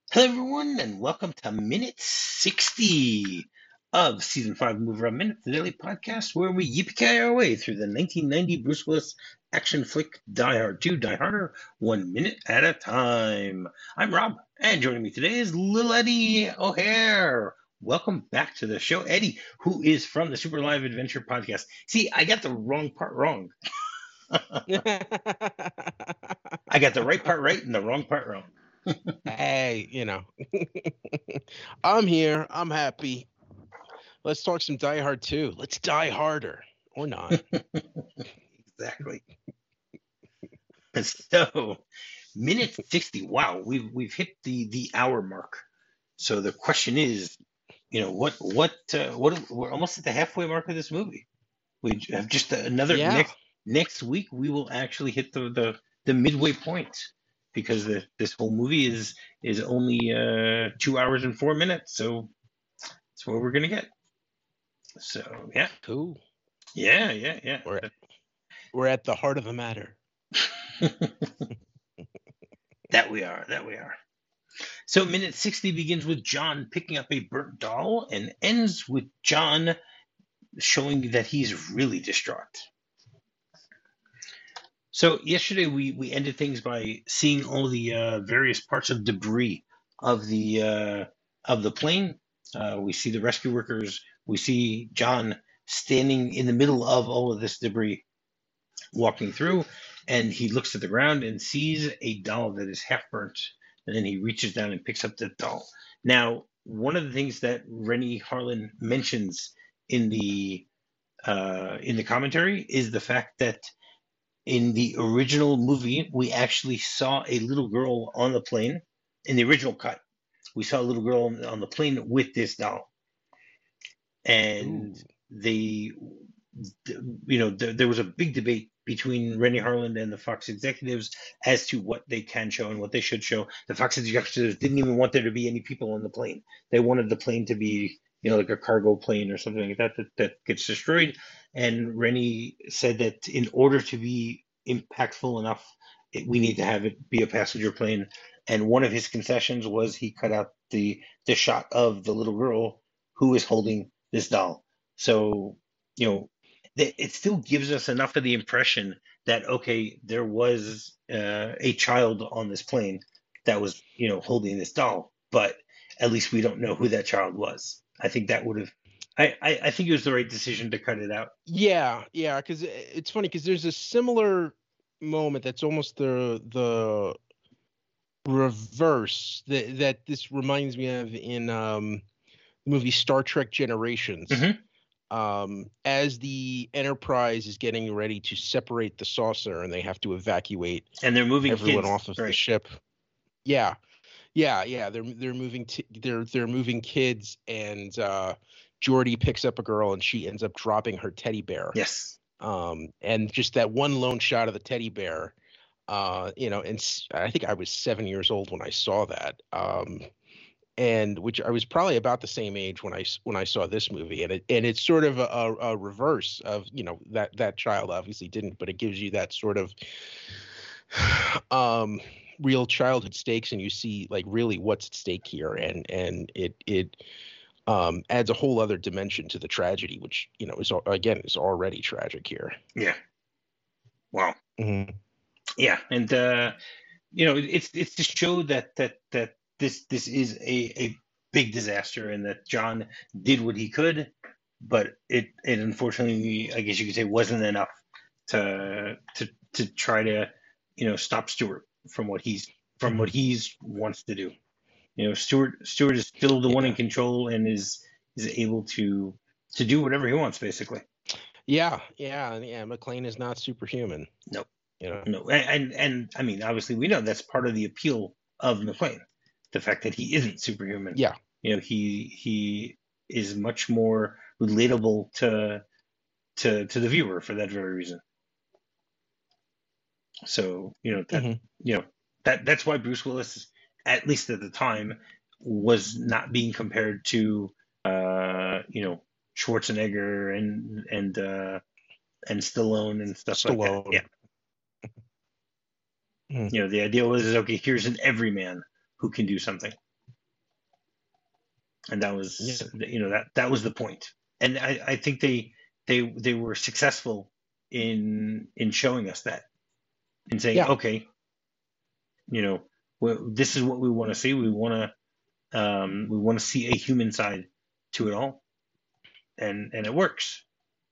Hello, everyone, and welcome to Minute 60 of Season 5 Move Around Minute, the daily podcast where we yippee our way through the 1990 Bruce Willis action flick Die Hard 2, Die Harder, 1 minute at a time. I'm Rob, and joining me today is Little Eddie O'Hare. Welcome back to the show, Eddie, who is from the Super Live Adventure podcast. See, I got the wrong part wrong. I got the right part right and the wrong part wrong. Hey, I'm here. I'm happy. Let's talk some Die Hard 2. Let's die harder. Or not. Exactly. So, minute 60. Wow, we've hit the hour mark. So the question is, what we're almost at the halfway mark of this movie. We have just another Yeah. next week we will actually hit the midway point because this whole movie is only 2 hours and 4 minutes. So that's what we're gonna get. So yeah. Cool. Yeah. We're at the heart of the matter. That we are. So minute 60 begins with John picking up a burnt doll and ends with John showing that he's really distraught. So yesterday we ended things by seeing all the various parts of debris of the plane. We see the rescue workers. We see John standing in the middle of all of this debris, walking through, and he looks at the ground and sees a doll that is half burnt. And then he reaches down and picks up the doll. Now, one of the things that Rennie Harlin mentions in the commentary is the fact that in the original movie, we actually saw a little girl on the plane. In the original cut, we saw a little girl on the plane with this doll, and there was a big debate between Rennie Harlin and the Fox executives as to what they can show and what they should show. The Fox executives didn't even want there to be any people on the plane. They wanted the plane to be, like a cargo plane or something like that gets destroyed. And Rennie said that in order to be impactful enough, we need to have it be a passenger plane. And one of his concessions was he cut out the shot of the little girl who is holding this doll. So, it still gives us enough of the impression that, okay, there was a child on this plane that was, holding this doll, but at least we don't know who that child was. I think that would have, I think it was the right decision to cut it out. Yeah, because it's funny because there's a similar moment that's almost the reverse that this reminds me of in the movie Star Trek Generations. Mm-hmm. As the Enterprise is getting ready to separate the saucer and they have to evacuate and they're moving everyone kids off of the ship. Yeah. They're moving they're moving kids, and Geordi picks up a girl and she ends up dropping her teddy bear. Yes. And just that one lone shot of the teddy bear, and I think I was 7 years old when I saw that. And which I was probably about the same age when I saw this movie, and it's sort of a reverse of that child obviously didn't, but it gives you that sort of real childhood stakes, and you see like really what's at stake here, and it adds a whole other dimension to the tragedy, which is already tragic here. Yeah. Wow. Mm-hmm. Yeah, and it's to show that this is a big disaster, and that John did what he could, but it unfortunately, I guess you could say, wasn't enough to try to stop Stewart from what he wants to do. Stewart is still the one in control and is able to do whatever he wants, basically. Yeah. McClane is not superhuman. Nope. No, and I mean, obviously, we know that's part of the appeal of McClane, the fact that he isn't superhuman. Yeah. He is much more relatable to the viewer for that very reason. So that's why Bruce Willis, at least at the time, was not being compared to Schwarzenegger and Stallone and stuff like that. Yeah. The idea was, okay, here's an everyman who can do something. and that was that was the point. And I think they were successful in showing us that, in saying, Yeah. okay, this is what we want to see. We want to see a human side to it all, and it works.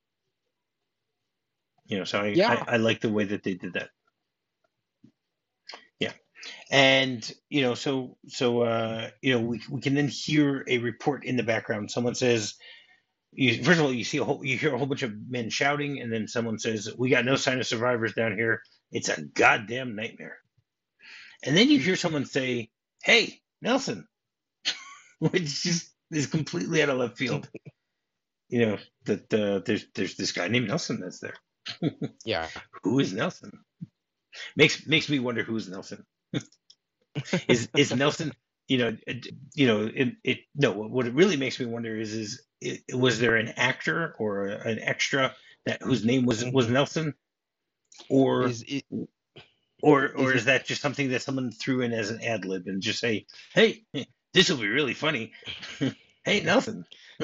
So I like the way that they did that. Yeah. And we can then hear a report in the background. Someone says, first of all, you hear a whole bunch of men shouting, and then someone says, "We got no sign of survivors down here. It's a goddamn nightmare." And then you hear someone say, "Hey, Nelson," which just is completely out of left field. That there's this guy named Nelson that's there. Yeah. Who is Nelson? Makes me wonder who's Nelson. Is Nelson? No. What it really makes me wonder is was there an actor or an extra whose name was Nelson, or Is is that just something that someone threw in as an ad lib and just say, "Hey, this will be really funny." Hey, Nelson.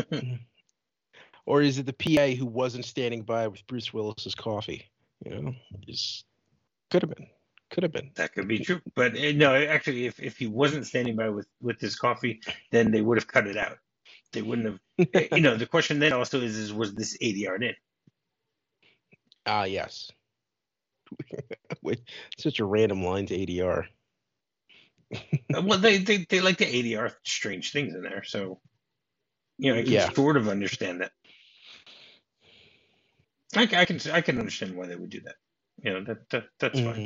Or is it the PA who wasn't standing by with Bruce Willis's coffee? Could have been. That could be true, but no, actually, if he wasn't standing by with his coffee, then they would have cut it out. They wouldn't have. The question then also is was this ADR'd in? Yes. With such a random line to ADR. Well, they like to ADR strange things in there, so I can sort of understand that. I can understand why they would do that. That's fine.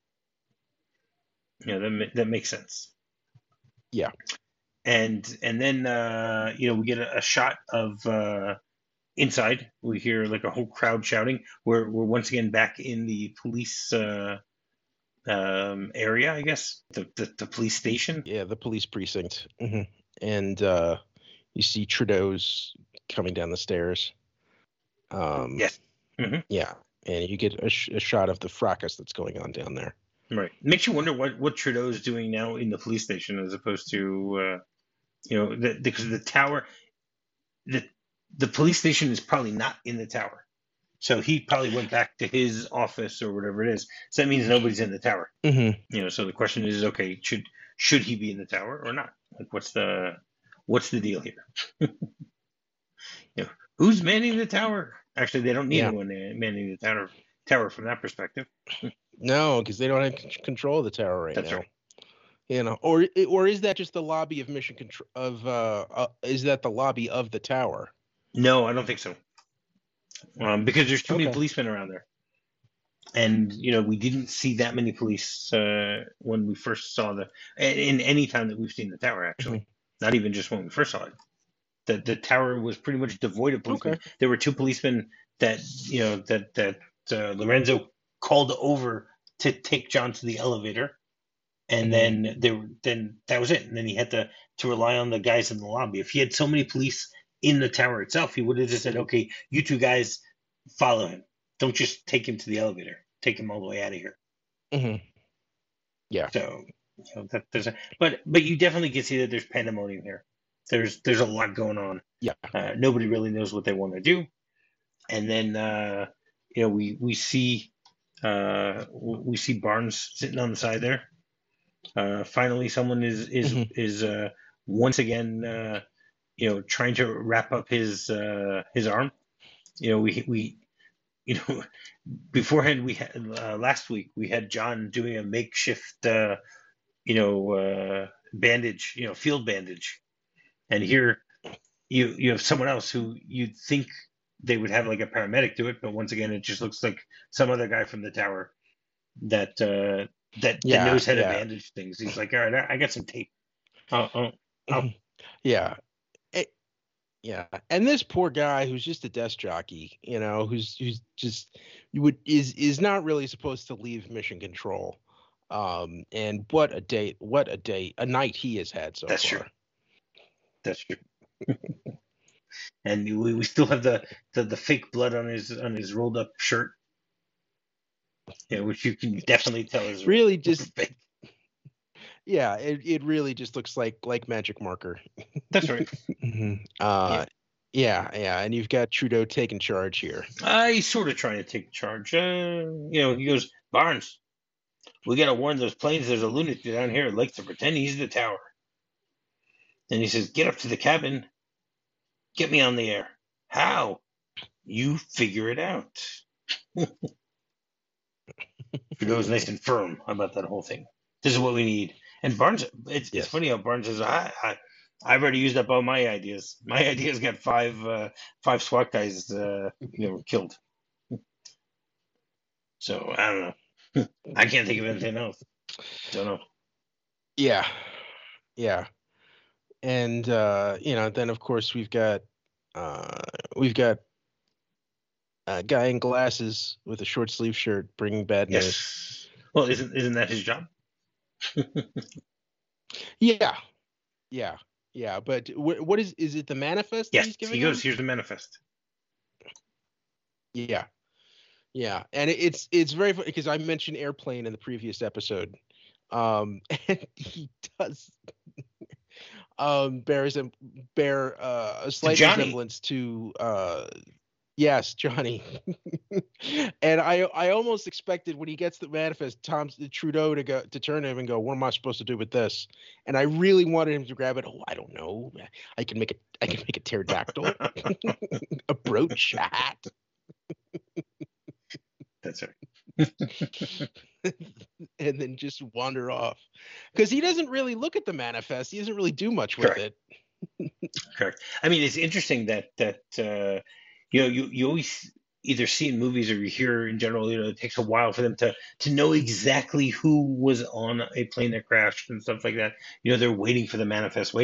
That makes sense. Yeah. And then we get a shot of inside. We hear like a whole crowd shouting. We're once again back in the police area, I guess, the police station. Yeah, the police precinct. And you see Trudeau's coming down the stairs. Yes. Yeah, and you get a shot of the fracas that's going on down there. Right. Makes you wonder what Trudeau's doing now in the police station as opposed to because the tower, the police station is probably not in the tower. So he probably went back to his office or whatever it is. So that means nobody's in the tower. So the question is, okay, should he be in the tower or not? Like, what's the deal here? Who's manning the tower? Actually, they don't need anyone manning the tower from that perspective. No, because they don't have control of the tower right now. That's right. Or is that just the lobby of mission control is that the lobby of the tower? No, I don't think so. Because there's too many policemen around there, and we didn't see that many police when we first saw in any time that we've seen the tower. Actually, not even just when we first saw it. The tower was pretty much devoid of policemen. There were 2 policemen that Lorenzo called over to take John to the elevator, and then that was it. And then he had to rely on the guys in the lobby. If he had so many police in the tower itself, he would have just said, "Okay, you 2 guys follow him. Don't just take him to the elevator. Take him all the way out of here." Yeah. So but you definitely can see that there's pandemonium here. There's a lot going on. Yeah. Nobody really knows what they want to do, and then we see Barnes sitting on the side there. Finally, someone is once again trying to wrap up his arm. We beforehand we had last week we had John doing a makeshift bandage, field bandage, and here you have someone else who you'd think they would have like a paramedic do it, but once again it just looks like some other guy from the tower that knows how to bandage things. He's like, "All right, I got some tape." Yeah. Yeah, and this poor guy who's just a desk jockey, who's just is not really supposed to leave mission control. And what a night he has had so far. That's true. And we still have the fake blood on his rolled up shirt. Which you can definitely tell is really just fake. Yeah, it really just looks like magic marker. That's right. Yeah. Yeah, and you've got Trudeau taking charge here. He's sort of trying to take charge. He goes, Barnes, we got to warn those planes. There's a lunatic down here who likes to pretend he's the tower. And he says, get up to the cabin. Get me on the air. How? You figure it out. Trudeau's nice and firm about that whole thing. This is what we need. And Barnes, it's funny how Barnes says, I've already used up all my ideas. My ideas got five SWAT guys, killed. So I don't know. I can't think of anything else. Don't know. Yeah. And then of course we've got a guy in glasses with a short sleeve shirt bringing bad news. Yes. Well, isn't that his job? Yeah. But what is it? The manifest? Yes. He's giving He goes, him? here's the manifest. Yeah. And it's very funny because I mentioned airplane in the previous episode, and he does bear a slight resemblance to yes, Johnny. And I almost expected when he gets the manifest, Trudeau to turn to him and go, "What am I supposed to do with this?" And I really wanted him to grab it. Oh, I don't know. I can make a pterodactyl, a brooch, a hat. That's right. And then just wander off because he doesn't really look at the manifest. He doesn't really do much with it. Correct. I mean, it's interesting that you always either see in movies or you hear in general, it takes a while for them to know exactly who was on a plane that crashed and stuff like that. They're waiting for the manifest.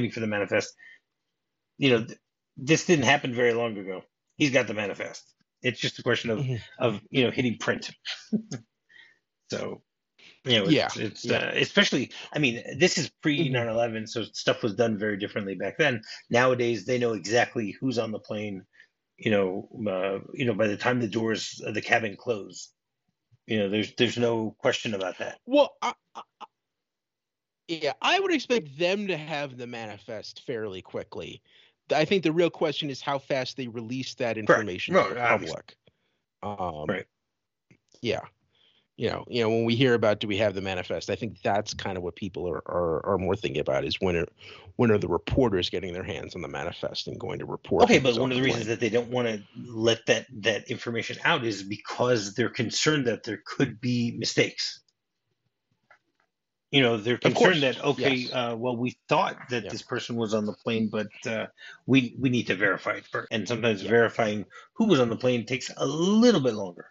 This didn't happen very long ago. He's got the manifest. It's just a question of hitting print. So, it's especially, I mean, this is pre 9/11, so stuff was done very differently back then. Nowadays, they know exactly who's on the plane. By the time the doors of the cabin close, there's no question about that. Well, I would expect them to have the manifest fairly quickly. I think the real question is how fast they release that information to the public. Right. Yeah. When we hear about do we have the manifest, I think that's kind of what people are more thinking about is when are the reporters getting their hands on the manifest and going to report. Okay, but one of the reasons that they don't want to let that information out is because they're concerned that there could be mistakes. They're concerned that, well, we thought that this person was on the plane, but we need to verify it first. And sometimes verifying who was on the plane takes a little bit longer.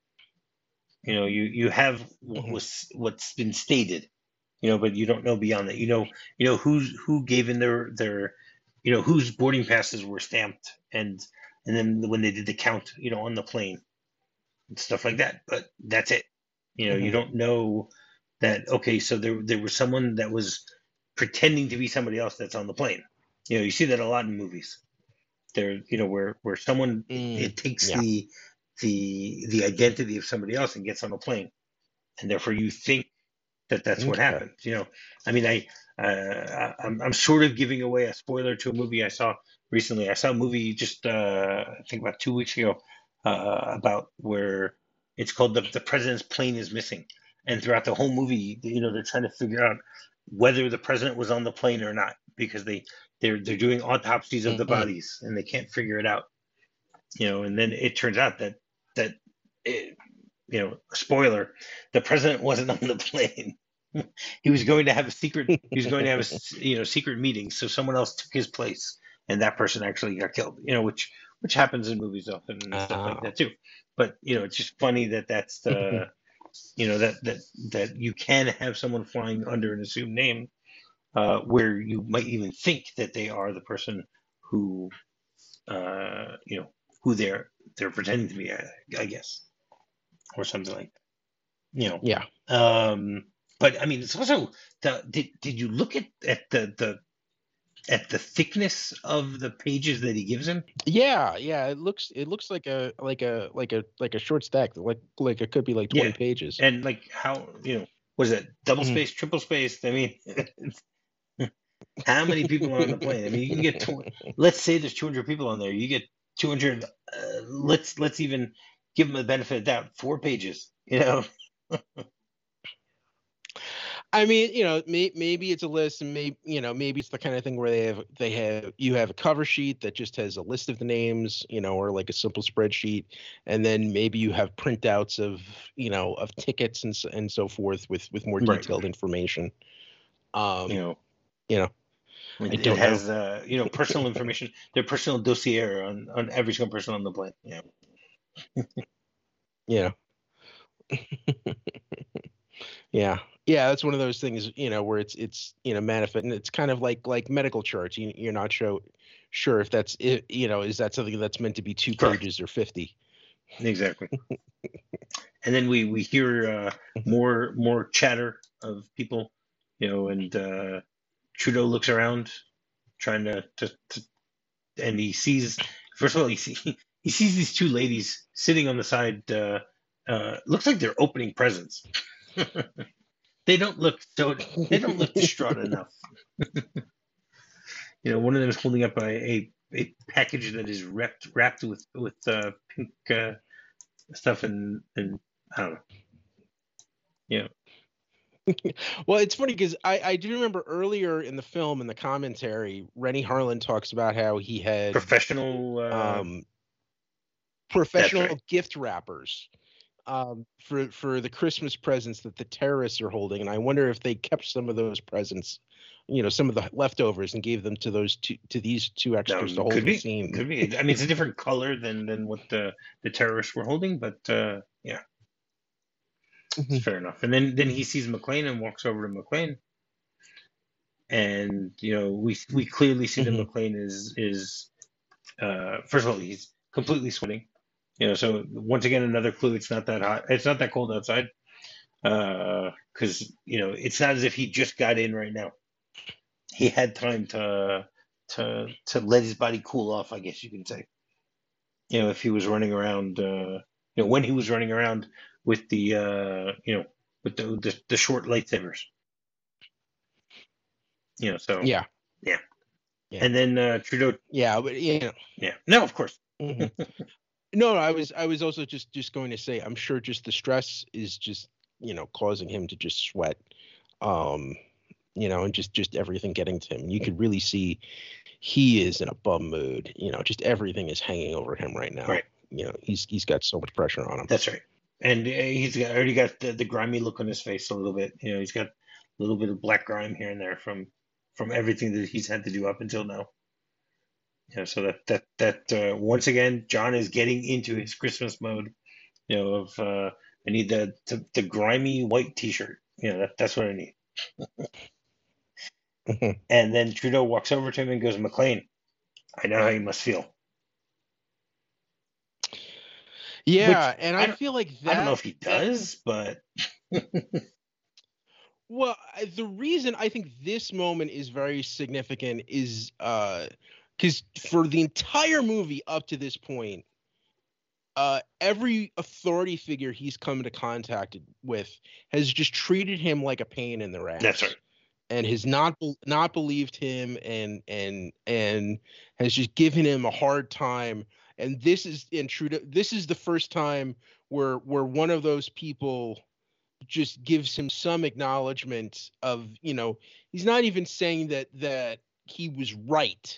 You have what's been stated, but you don't know beyond that. Who gave in their whose boarding passes were stamped, and then when they did the count, on the plane and stuff like that. But that's it. You don't know that. Okay, so there was someone that was pretending to be somebody else that's on the plane. You see that a lot in movies. There, where someone it takes the identity of somebody else and gets on a plane, and therefore you think that's what happened. I mean, I'm sort of giving away a spoiler to a movie I saw recently. I saw a movie just I think about 2 weeks ago about where it's called the President's Plane is Missing, and throughout the whole movie, they're trying to figure out whether the president was on the plane or not because they're doing autopsies of the bodies and they can't figure it out. And then it turns out that spoiler, the president wasn't on the plane. He was going to have a secret. He was going to have a secret meeting. So someone else took his place, and that person actually got killed. Which happens in movies often and stuff like that too. But it's just funny that's the that you can have someone flying under an assumed name, where you might even think that they are the person who who they're pretending to be, I guess, or something like that. Yeah. But I mean, it's also did you look at the thickness of the pages that he gives him? Yeah. It looks like a short stack, like it could be like 20 pages. And like how what is it? Double Mhm. space, triple space. I mean, how many people are on the plane? I mean, you can get let's say there's 200 people on there. You get 200. Let's even give them the benefit of the doubt. 4 pages. You know. I mean, maybe it's a list, and maybe it's the kind of thing where you have a cover sheet that just has a list of the names, or like a simple spreadsheet, and then maybe you have printouts of tickets and so forth with more Right. detailed information. You know. You know, I It don't know. has personal information, their personal dossier on every single person on the plane. Yeah. Yeah. Yeah, that's one of those things, where it's manifest, and it's kind of like medical charts. You're not sure if that's it, is that something that's meant to be 2 Correct. pages or 50. Exactly. And then we hear more chatter of people, and Trudeau looks around trying to and he sees, first of all, he sees these two ladies sitting on the side. Looks like they're opening presents. They don't look distraught enough. One of them is holding up a package that is wrapped with pink stuff, and I don't know. Well, it's funny because I do remember earlier in the film, in the commentary, Rennie Harlan talks about how he had Professional professional gift wrappers for the Christmas presents that the terrorists are holding, and I wonder if they kept some of those presents, some of the leftovers, and gave them to these two extras to hold the scene. Could be. I mean, it's a different color than what the terrorists were holding, but yeah, it's fair enough. And then he sees McClane and walks over to McClane, and we clearly see that McClane is first of all, he's completely sweating. So once again, another clue. It's not that hot. It's not that cold outside. Because it's not as if he just got in right now. He had time to let his body cool off, I guess you can say. If he was running around, when he was running around with the with the short lightsabers. So yeah. And then Trudeau. Yeah, but Yeah. No, of course. No, I was also just going to say, I'm sure just the stress is just causing him to just sweat, and just everything getting to him. You could really see he is in a bum mood. Just everything is hanging over him right now. Right. He's got so much pressure on him. That's right. And he's already got the grimy look on his face a little bit. He's got a little bit of black grime here and there from everything that he's had to do up until now. So that once again, John is getting into his Christmas mode. Of I need the grimy white T-shirt. That's what I need. And then Trudeau walks over to him and goes, "McClane, I know how you must feel." Yeah, Which, and I feel like that. I don't know if he does, but. Well, the reason I think this moment is very significant is because for the entire movie up to this point, every authority figure he's come into contact with has just treated him like a pain in the ass. That's right. And has not believed him, and has just given him a hard time. And this is the first time where one of those people just gives him some acknowledgement of, he's not even saying that he was right,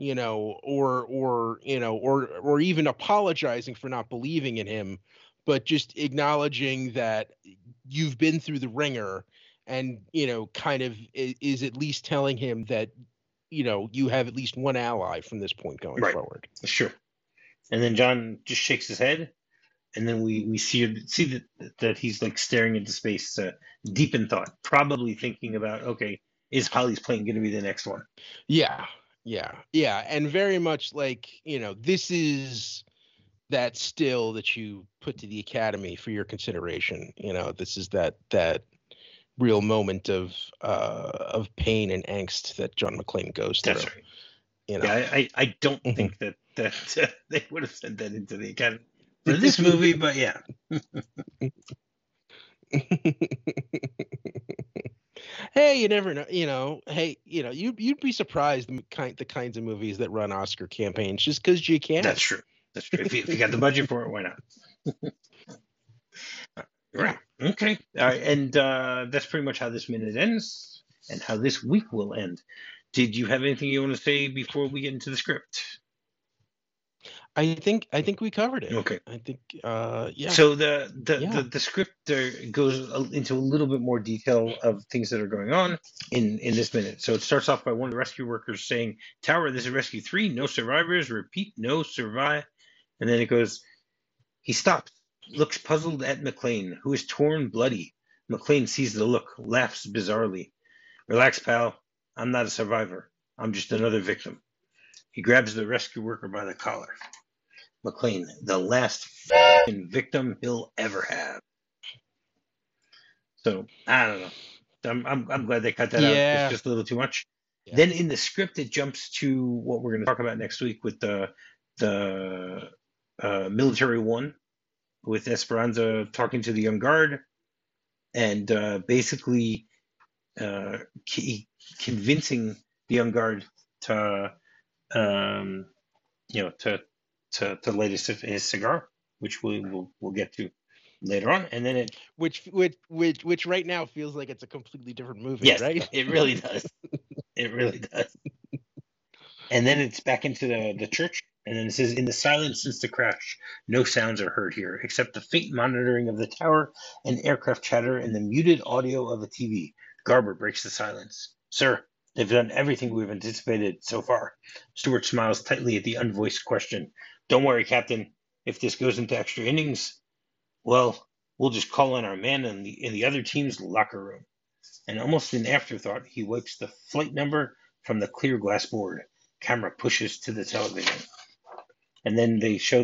or even apologizing for not believing in him, but just acknowledging that you've been through the ringer, and kind of is at least telling him that you have at least one ally from this point going forward. Sure. And then John just shakes his head, and then we see that he's like staring into space, deep in thought, probably thinking about, okay, is Holly's plane going to be the next one? Yeah, and very much like, this is that still that you put to the Academy for your consideration. This is that real moment of pain and angst that John McClane goes through. That's right. Yeah, I don't think that they would have sent that into the Academy for this movie, but yeah. Hey, you never know. Hey, you'd be surprised the kinds of movies that run Oscar campaigns just because you can. That's true. That's true. If you got the budget for it, why not? Right. Okay. All right. And that's pretty much how this minute ends and how this week will end. Did you have anything you want to say before we get into the script? I think we covered it. Okay. I think yeah. So the script goes into a little bit more detail of things that are going on in this minute. So it starts off by one of the rescue workers saying, "Tower, this is Rescue 3. No survivors. Repeat, no survive." And then it goes, he stops, looks puzzled at McClane, who is torn bloody. McClane sees the look, laughs bizarrely. "Relax, pal. I'm not a survivor. I'm just another victim." He grabs the rescue worker by the collar. McClane, the last victim he'll ever have. So I don't know. I'm glad they cut that out. It's just a little too much. Yeah. Then in the script, it jumps to what we're going to talk about next week with the military one, with Esperanza talking to the young guard, and basically convincing the young guard to light his cigar, which we'll get to later on, and then it which right now feels like it's a completely different movie. Yes, right? It really does. It really does. And then it's back into the church, and then it says, "In the silence since the crash, no sounds are heard here, except the faint monitoring of the tower and aircraft chatter and the muted audio of a TV. Garber breaks the silence. Sir, they've done everything we've anticipated so far." Stewart smiles tightly at the unvoiced question. "Don't worry, Captain. If this goes into extra innings, well, we'll just call on our man in the other team's locker room." And almost in afterthought, he wipes the flight number from the clear glass board. Camera pushes to the television, and then they show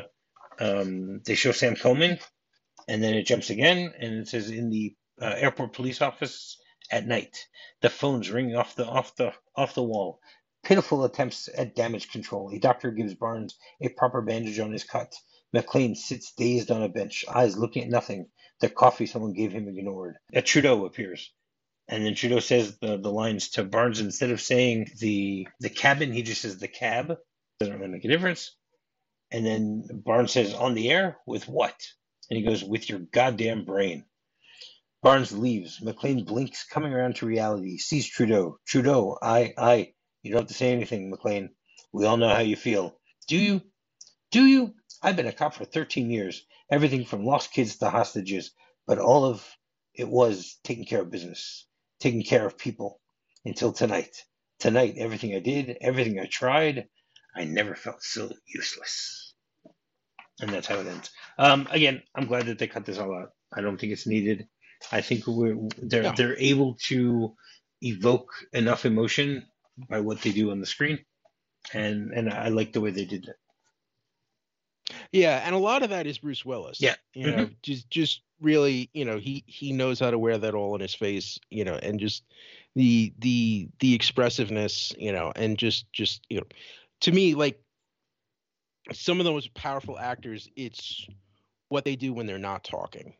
Sam Coleman, and then it jumps again, and it says, "In the airport police office at night, the phones ringing off the wall. Pitiful attempts at damage control. A doctor gives Barnes a proper bandage on his cut. McClane sits dazed on a bench, eyes looking at nothing. The coffee someone gave him ignored. A Trudeau appears. And then Trudeau says the lines to Barnes. Instead of saying the cabin, he just says the cab. Doesn't really make a difference. And then Barnes says, "On the air? With what?" And he goes, "With your goddamn brain." Barnes leaves. McClane blinks, coming around to reality. Sees Trudeau. "Trudeau, I. You don't have to say anything, McClane. We all know how you feel." "Do you? Do you? I've been a cop for 13 years. Everything from lost kids to hostages. But all of it was taking care of business. Taking care of people. Until tonight. Tonight, everything I did, everything I tried, I never felt so useless." And that's how it ends. Again, I'm glad that they cut this all out. I don't think it's needed. I think they're able to evoke enough emotion by what they do on the screen, and I like the way they did that. Yeah, and a lot of that is Bruce Willis. Yeah, just really, he knows how to wear that all in his face, and just the expressiveness, and just to me, like, some of those powerful actors, it's what they do when they're not talking.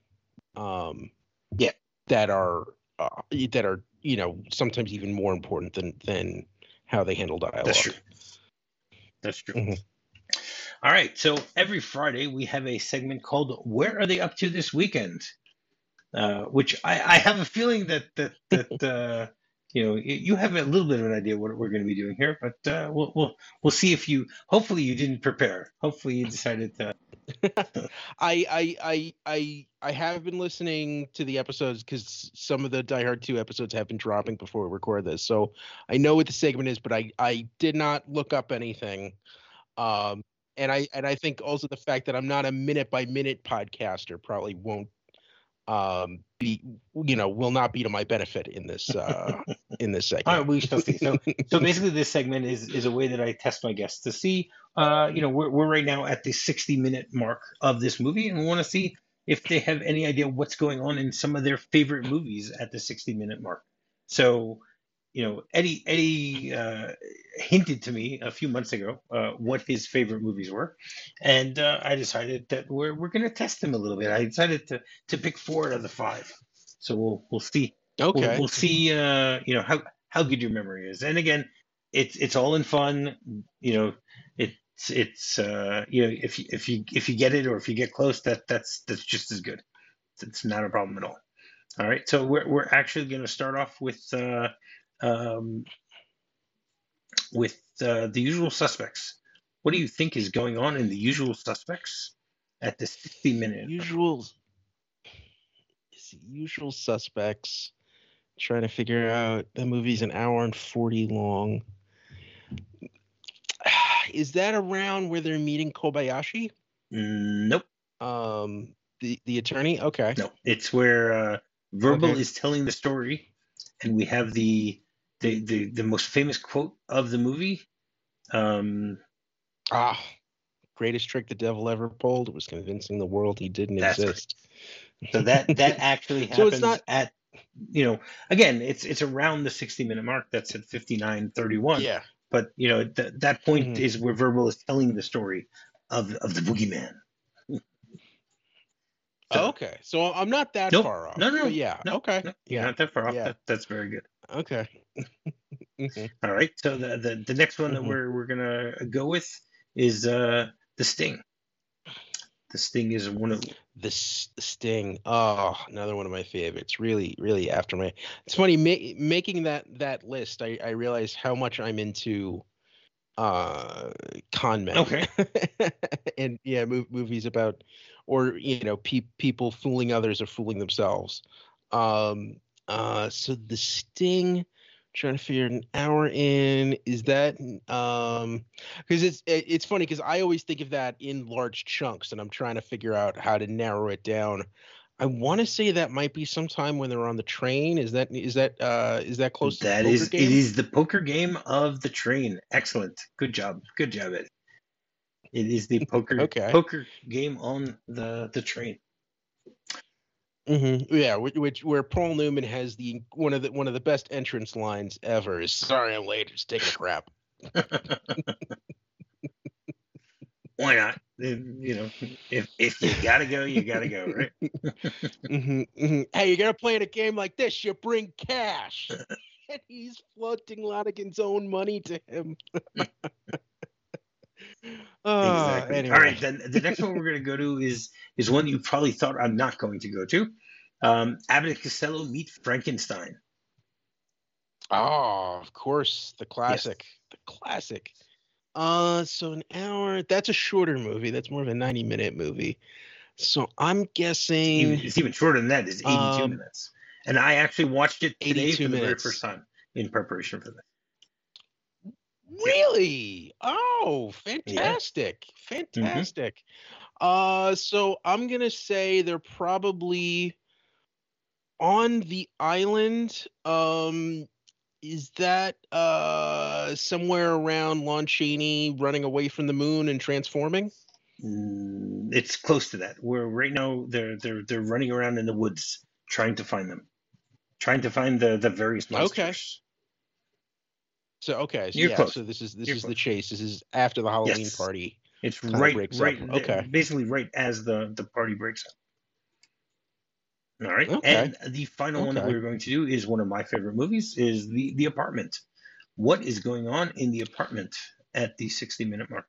That are sometimes even more important than how they handle dialogue. That's true. Mm-hmm. All right, so every Friday we have a segment called "Where Are They Up To This Weekend?" Which I have a feeling that you have a little bit of an idea what we're going to be doing here, but we'll see if you. Hopefully, you didn't prepare. Hopefully, you decided to. I have been listening to the episodes because some of the Die Hard 2 episodes have been dropping before we record this, so I know what the segment is, but I did not look up anything. And I think also the fact that I'm not a minute by minute podcaster probably won't will not be to my benefit in this segment. All right, we shall see. So basically, this segment is a way that I test my guests to see. We're right now at the 60-minute mark of this movie, and we want to see if they have any idea what's going on in some of their favorite movies at the 60-minute mark. So Eddie hinted to me a few months ago what his favorite movies were, and I decided that we're going to test him a little bit. I decided to pick 4 out of the 5, so we'll see. Okay. We'll see. How good your memory is, and again, it's all in fun. It's if you get it or if you get close, that's just as good. It's not a problem at all. All right, so we're actually going to start off um, with the usual suspects. What do you think is going on in the usual suspects at the 60-minute? Usual suspects. Trying to figure out, the movie's an hour and 40 long. Is that around where they're meeting Kobayashi? Nope. The attorney? Okay. No, it's where Verbal is telling the story, and we have the most famous quote of the movie. Greatest trick the devil ever pulled was convincing the world he didn't exist. Right. So that actually happens. So it's not at, again, it's around the 60-minute mark. That's at 59:31. Yeah. But that point is where Verbal is telling the story of the boogeyman. So, okay, so I'm not that far off. No. Yeah. No, okay. No, you're not that far off. Yeah. That's very good. Okay. All right. So the next one that we're gonna go with is the Sting. The Sting is one of the Sting. Oh, another one of my favorites. Really, really after my. It's funny making that list. I realize how much I'm into con men. Okay. And yeah, movies about, or people fooling others or fooling themselves. So the Sting, trying to figure an hour in, is that because it's funny because I always think of that in large chunks and I'm trying to figure out how to narrow it down. I want to say that might be sometime when they're on the train. Is that close to the poker game? It is the poker game of the train. Excellent. Good job, Eddie. It is the poker game on the train. Yeah, where Paul Newman has one of the best entrance lines ever is "Sorry I'm late, just taking a crap." Why not? If you gotta go, you gotta go, right? Hey, you gotta play in a game like this. You bring cash, and he's flooding Lanigan's own money to him. Exactly. Anyway. All right, then the next one we're going to go to is one you probably thought I'm not going to go to. Abbott and Costello Meet Frankenstein. Oh, of course, the classic. Yes. The classic. So an hour. That's a shorter movie. That's more of a 90-minute movie. So I'm guessing it's even shorter than that. It's 82 minutes. And I actually watched it today for the very first time in preparation for this. Really? Oh, fantastic. Yeah. Fantastic. So I'm going to say they're probably on the island. Is that somewhere around Lon Chaney running away from the moon and transforming? It's close to that. Where right now they're running around in the woods trying to find them. Trying to find the various monsters. Okay. So You're close. So this is the chase. This is after the Halloween party. It's right. Okay. Basically, right as the party breaks up. All right. Okay. And the final one that we're going to do is one of my favorite movies. Is the Apartment. What is going on in The Apartment at the 60-minute mark?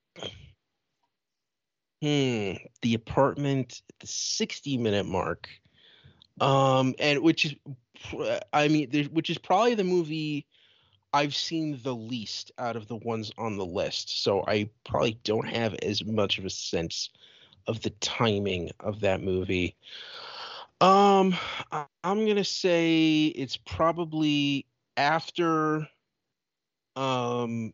The Apartment at the 60-minute mark. And which is probably the movie I've seen the least out of the ones on the list, so I probably don't have as much of a sense of the timing of that movie. I'm gonna say it's probably after the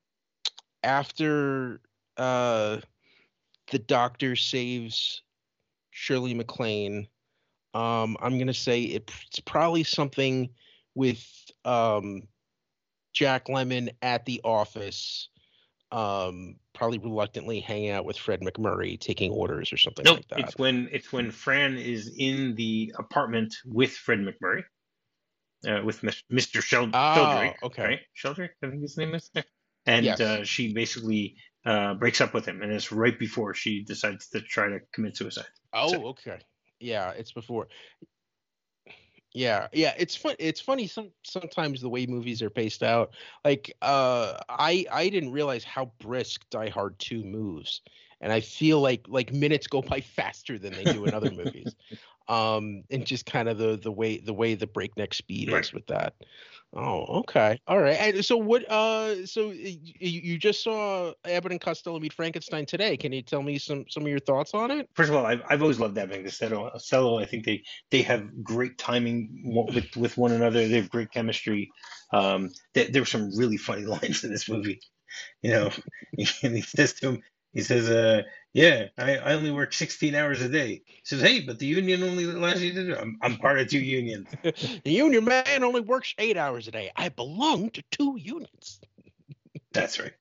doctor saves Shirley MacLaine. I'm gonna say it's probably something with Jack Lemmon at the office, probably reluctantly hanging out with Fred McMurray, taking orders or something like that. It's when Fran is in the apartment with Fred McMurray, with Mr. Oh, Sheldrick, okay. right? Sheldrick, I think his name is. And Yes. she basically breaks up with him, and it's right before she decides to try to commit suicide. So, Oh, okay. Yeah, it's before. Yeah, it's fun. It's funny sometimes the way movies are paced out. Like, I didn't realize how brisk Die Hard 2 moves, and I feel like minutes go by faster than they do in other movies. And just kind of the way the breakneck speed right. is with that. Oh, okay, all right. And so what? So you just saw Abbott and Costello Meet Frankenstein today. Can you tell me some of your thoughts on it? First of all, I've always loved Abbott and Costello. I think they have great timing with one another. They have great chemistry. There were some really funny lines in this movie. You know, and he says to him, he says, "Yeah, I only work 16 hours a day." He says, "Hey, but the union only allows you to do. I'm part of two unions." The union man only works 8 hours a day. I belong to two unions. That's right.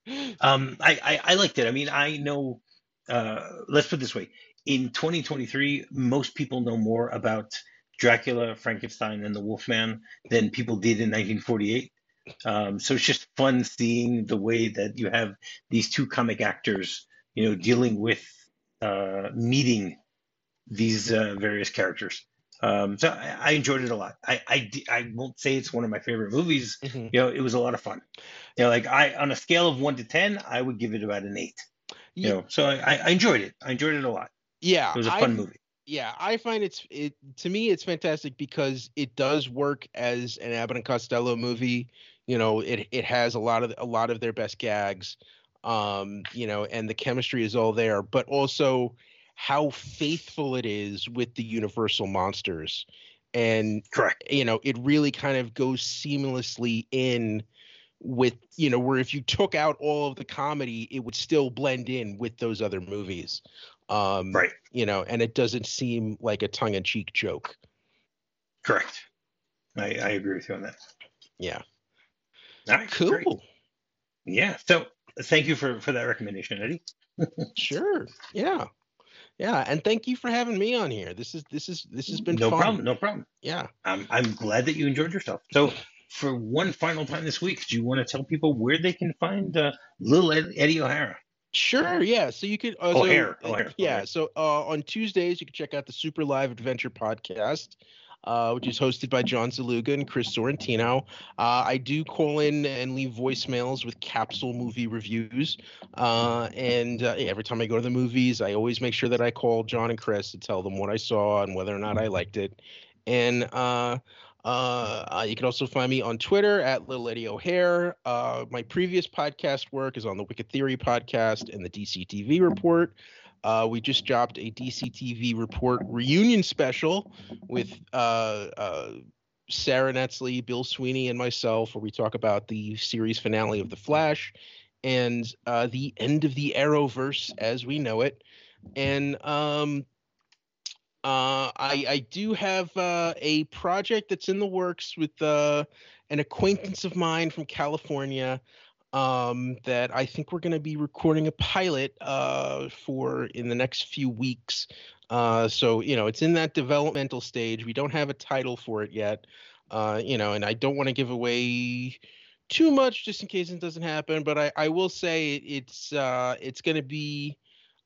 I liked it. I mean, I know. Let's put it this way: in 2023, most people know more about Dracula, Frankenstein, and the Wolfman than people did in 1948. So it's just fun seeing the way that you have these two comic actors, dealing with meeting these various characters. So I enjoyed it a lot. I won't say it's one of my favorite movies. Mhm. It was a lot of fun. Like on a scale of 1 to 10, I would give it about an 8. So I enjoyed it. I enjoyed it a lot. Yeah, It was a fun movie. Yeah, I find it to me it's fantastic because it does work as an Abbott and Costello movie. It has a lot of their best gags, and the chemistry is all there, but also how faithful it is with the Universal monsters. And Correct. it really kind of goes seamlessly in with, where if you took out all of the comedy, it would still blend in with those other movies. Right. And it doesn't seem like a tongue-in-cheek joke. Correct. I agree with you on that. Yeah. All right. Cool. Great. Yeah. So thank you for that recommendation, Eddie. Sure. Yeah. Yeah. And thank you for having me on here. This has been No fun. problem. No problem. Yeah. I'm glad that you enjoyed yourself. So for one final time this week, do you want to tell people where they can find little Eddie O'Hara? Sure. Yeah. So you could O'Hare. Yeah. So on Tuesdays you can check out the Super Live Adventure podcast, which is hosted by John Zaluga and Chris Sorrentino. I do call in and leave voicemails with capsule movie reviews. And every time I go to the movies, I always make sure that I call John and Chris to tell them what I saw and whether or not I liked it. And you can also find me on Twitter at Little Eddie O'Hare. My previous podcast work is on the Wicked Theory podcast and the DC TV Report. We just dropped a DC TV Report reunion special with Sarah Netzley, Bill Sweeney, and myself, where we talk about the series finale of The Flash and the end of the Arrowverse as we know it. And I do have a project that's in the works with an acquaintance of mine from California that I think we're going to be recording a pilot for in the next few weeks. So, it's in that developmental stage. We don't have a title for it yet, and I don't want to give away too much just in case it doesn't happen. But I will say it's going to be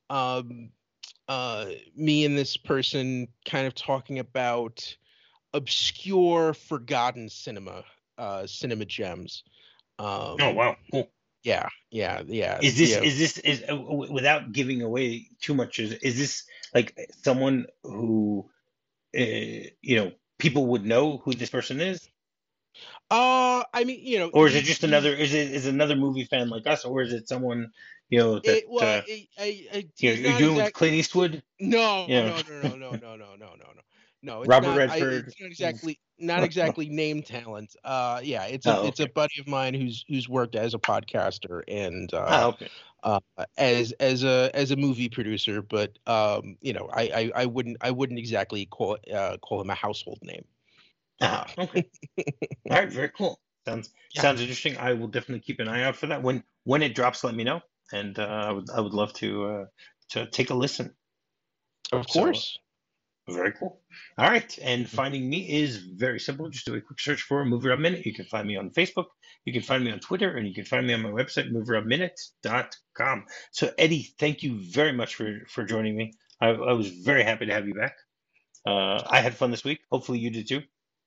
me and this person kind of talking about obscure, forgotten cinema gems. Oh wow, cool. Yeah. Is this without giving away too much? Is this like someone who people would know who this person is? I mean, or is it just another? Is it another movie fan like us, or is it someone that you're doing with Clint Eastwood? No. It's Robert not, Redford. It's not exactly name talent. Yeah, it's a buddy of mine who's worked as a podcaster and as a movie producer, but I wouldn't exactly call him a household name. Okay. All right, very cool. Sounds interesting. I will definitely keep an eye out for that. When it drops, let me know, and I would love to take a listen. Of course. Very cool. All right. And finding me is very simple. Just do a quick search for Movie Rob Minute. You can find me on Facebook. You can find me on Twitter. And you can find me on my website, movierobminute.com. So, Eddie, thank you very much for joining me. I was very happy to have you back. I had fun this week. Hopefully you did too.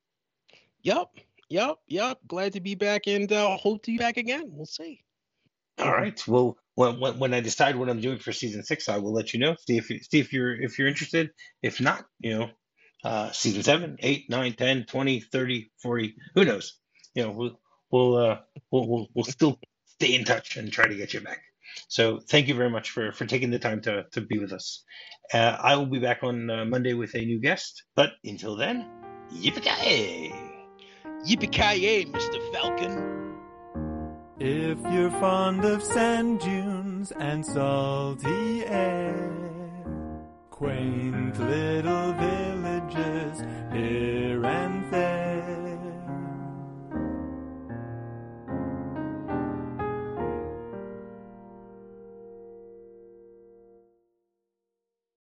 Yep. Glad to be back, and hope to be back again. We'll see. All right. Well, when I decide what I'm doing for season 6, I will let you know. See if you're interested. If not, season 7, 8, 9, 10, 20, 30, 40, who knows? We'll still stay in touch and try to get you back. So thank you very much for taking the time to be with us. I will be back on Monday with a new guest. But until then, yippee-ki-yay! Yippee-ki-yay, Mr. Falcon. If you're fond of sand dunes and salty air, quaint little villages,